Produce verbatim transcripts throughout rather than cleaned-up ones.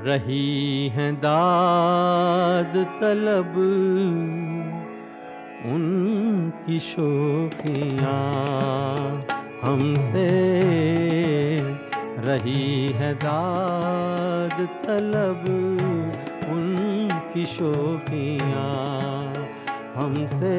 रही हैं दाद तलब उनकी शोखियाँ हमसे, रही है दाद तलब उनकी शोखियाँ हमसे।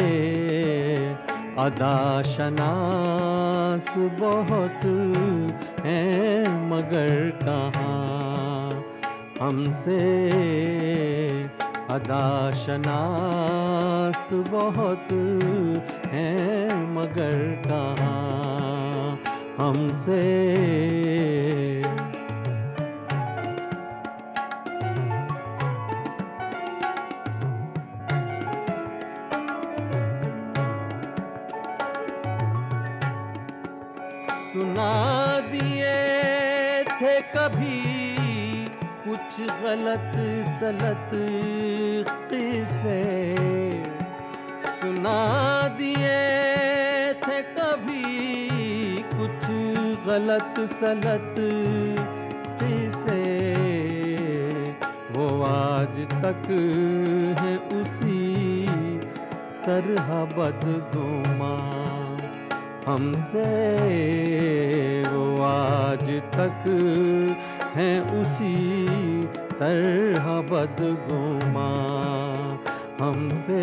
अदा शनास बहुत हैं मगर कहाँ हमसे, अदा शनास बहुत हैं मगर कहाँ हमसे। सुना दिए थे कभी कुछ गलत सलत किस्से, सुना दिए थे कभी कुछ गलत सलत किस्से, वो आज तक है उसी तरह बदगुमां हमसे, वो आज तक हैं उसी तरह बदगुमां हमसे।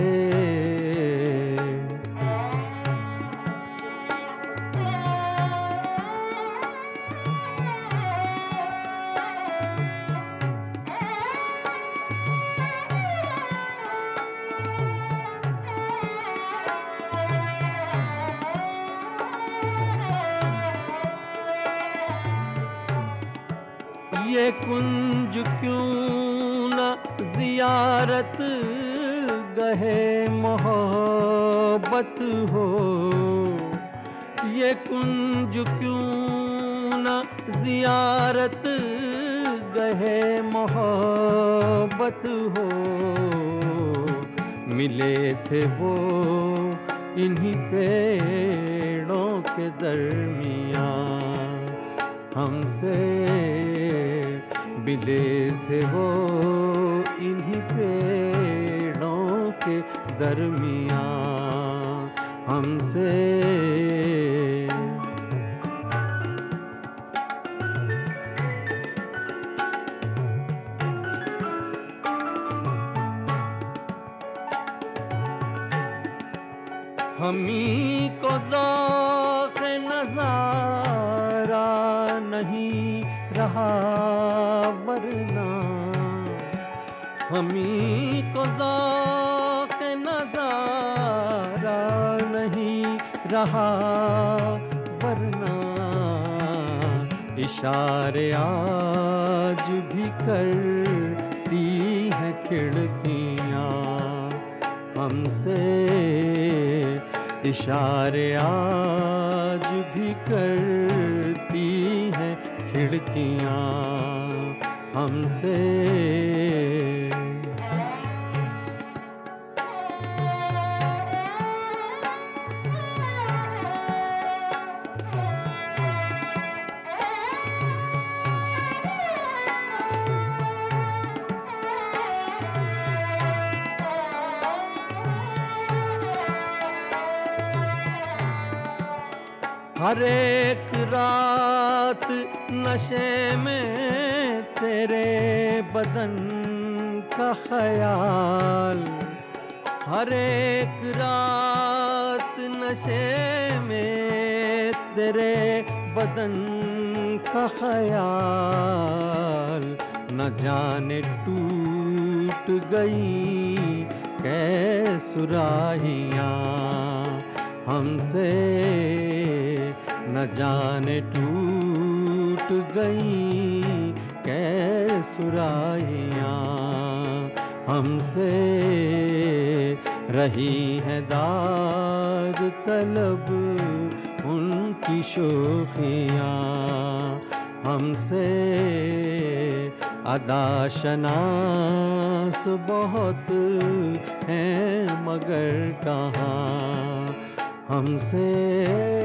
ये कुंज क्यों न ज़ियारत गहे मोहब्बत हो, ये कुंज क्यों न ज़ियारत गहे मोहब्बत हो। मिले थे वो इन्हीं पेड़ों के दरमियाँ हमसे, मिले थे वो इन्हीं पेड़ों के दरमियाँ हमसे। हमी को ज़ौक़-ए नज़ारा नहीं रहा वरना, हमी को ज़ौक़-ए नज़ारा नहीं रहा वरना। इशारे आज भी करती हैं खिड़कियाँ हमसे, इशारे आज भी करती हैं खिड़कियाँ हमसे। हर एक रात नशे में तेरे बदन का ख्याल, हर एक रात नशे में तेरे बदन का ख्याल। न जाने टूट गई कै सुराहियाँ हमसे, न जाने टूट गई कै सुराहियाँ हमसे। रही है दाद तलब उनकी शोखियाँ हमसे। अदा शनास बहुत हैं मगर कहाँ हमसे।